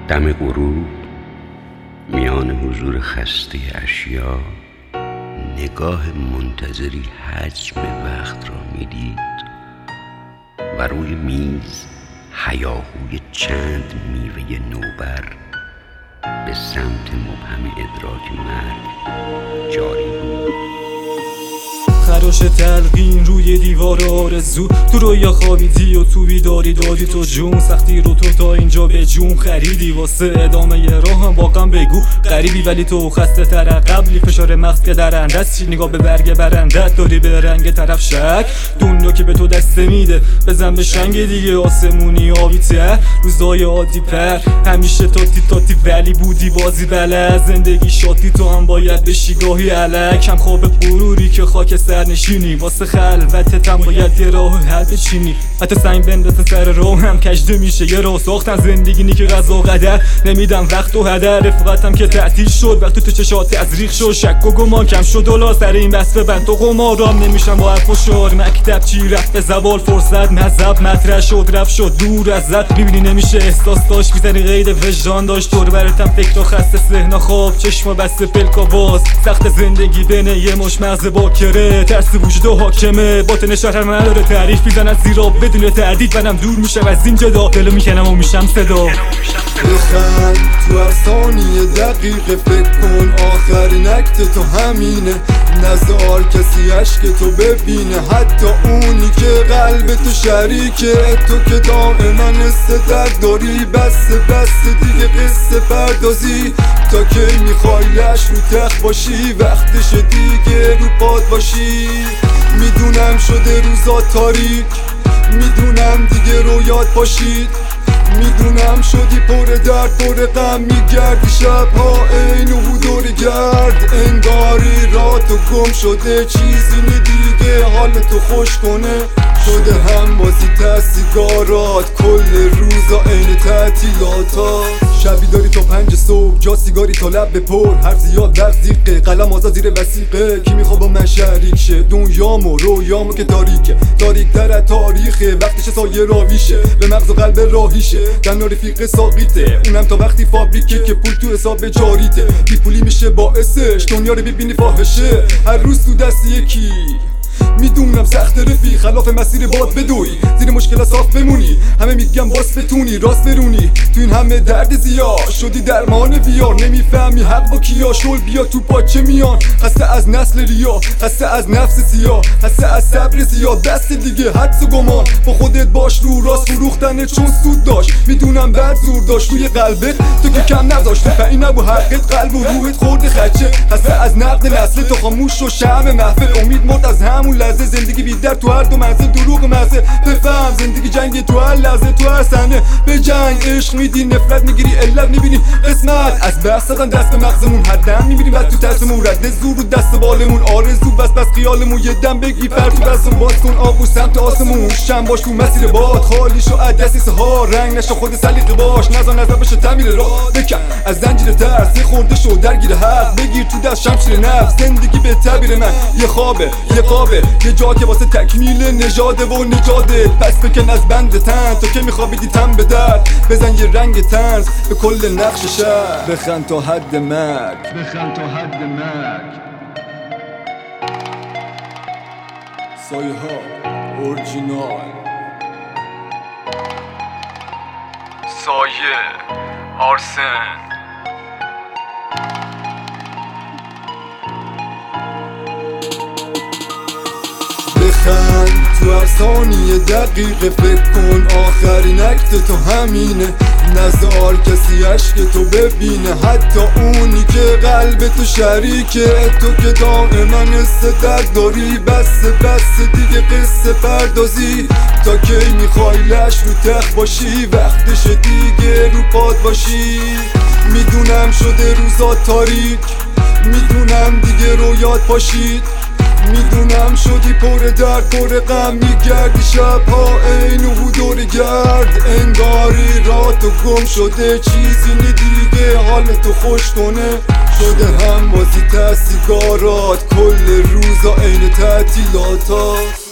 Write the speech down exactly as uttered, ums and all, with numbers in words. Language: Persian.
دم غروب میان حضور خسته اشیا نگاه منتظری حجم وقت را میدید و روی میز هیاهوی چند میوه نوبر به سمت مبهم ادراک مرگ جاری بود. خراش تلقین روی دیوار آرزو، تو رویا خوابیدی و تو بیداری دادی تو جون، سختی رو تو تا اینجا به جون خریدی، واسه ادامه راه هم واقعا بگو غریبی ولی تو خسته تر قبلی، فشار مغز که درنده است، نگاه به برگ برندت داری به رنگ طرف شک، دنیا که به تو دسته میده بزن به شنگ دیگه، آسمونی آبی تر روزای عادی پر، همیشه تاتی تاتی ولی بودی بازی بلد، زندگی شاطی تو هم باید بشی گاهی الک، کم خواب غروری که خاک سر نشینی، واسه خلوتت هم باید یه راه حل بچینی، حتی سنگ بندازن سر راه هم کجده میشه، یه راه ساختن زندگی نی که قضا قدر نمیدم وقت و هدر، رفاقتم که تعطیل شد وقتی تو چشات ازریخ شد، شک و گمان کم شد و لا سر این بس ببند تو قمارام نمیشم با حرف و شعار، مکتب چی رفت به زبال فرصت مذهب مطرح شد رفت شد دور ازت، میبینی نمیشه احساس داشت میزنی قید وجدان داشت، دور برتم فکر و خسته سحنا خواب چشما بسته پلکا باز، سخت زندگی بین یه مش مغز باکره، ترس وجود و حاکمه، باطن شهر من نداره تعریف، میزن از زیرا بدون تردید، منم دور میشم از این جدا، دلو میکنم و میشم صدا. بخند تو هر ثانیه دقیقه، فکر کن آخرین اکت تو همینه، نذار کسی عشق تو ببینه، حتی اونی که قلب تو شریکه، تو که دائما استدرک داری، بس بس دیگه قصه پردازی، تا که میخوای لش رو تخت باشی، وقتش دیگه رو پاد باشی، میدونم شده روزا تاریک، میدونم دیگه رویات باشید، میدونم شدی پر درد پر غم، میگردی شبها عین و دور گرد، انگاری را تو گم شده، چیزی نی دیگه حال تو خوش کنه، شده هم بازی سیگارات، کل روزا عین تعطیلاتات، شبی داری تا پنج صبح جا سیگاری تا لب پر، حرف زیاد وقت زیقه قلم آزاد زیر وسیقه، کی میخوا با من شریک شه، دنیامو رویامو که تاریکه، تاریک تر از تاریخه، وقتش سایه راویشه به مغز و قلب راهیشه، دن رفیق ساقیته اونم تا وقتی فابریکه که پول تو حساب جاریته، بی پولی میشه باعثش دنیا رو ببینی فاحشه، هر روز تو دست یکی، میدونم سخت رفیق خلاف مسیر باد بدوی، زیر مشکل صاف بمونی، همه میگم باس بتونی راست برونی، تو این همه درد زیاد شدی درمان ویار، نمیفهمی حق با کیا، شل بیا تو پاچه میان، خسته از نسل ریا، خسته از نفس سیاه، خسته از صبر زیاد، دست دیگه حدس و گمان، با خودت باش رو راست فروختنه چون سود داشت، میدونم بعد زور داشت روی قلبت تو که کم نذاشت، فعی نبو حقت قلب و روحت خورده خدشه، خسته از نقد نسل تو خاموش و شمع محفل، امید مرد از همون لحظه، زندگی بی در تو هر دو منزل، دروغ مزه بفهم، زندگی جنگ تو هر لحظه تو هر صحنه، به جنگ عشق میدی نفرت میگیری علت میبینی قسمت، از بس دادن دست به مغزمون، هر دم میبینیم بعد تو ترسمون، رد زور رو دست بالمون، آرزو بس بس خیالمون، یه دم بگی پر تو بسم باز کن آغوش سمت آسمون، شم باش تو مسیر باد، خالی شو از دستی سها، رنگ نشو خود سلیقه باش، نزار نظر بشه تعمیر راه، بکن از زنجیر ترس یه خورده شو درگیر حق، بگیر تو دست شمشیر نفس، زندگی به تعبیر من یه خوابه یه قابه، یه جا که واسه تکمیل نژاده و نجاده، پس بکن از بند تن تو که میخوابیدی تن به درد، بزن یه رنگ تنز به کل نقش شهر، بخند تا حد مرگ، بخند تا حد مرگ، سایه ها اورجینال، سایه آرسن. بخند تو هر ثانیه دقیقه، فکر کن آخرین اکت تو همینه، نذار کسی عشق تو ببینه، حتی اونی که قلب تو شریکه، تو که دائما استدرک داری، بس بس دیگه قصه پردازی، تا کی میخوای لش رو تخت باشی، وقتش دیگه رو پاد باشی، میدونم شده روزا تاریک، میدونم دیگه رویات باشید، میدونم شدی پر درد پر غم، میگردی شبها عین و دور گرد، انگاری را تو گم شده، چیزی نی دیگه حال تو خوش کنه، شده هم بازی سیگارات، کل روزا عین تعطیلاتات.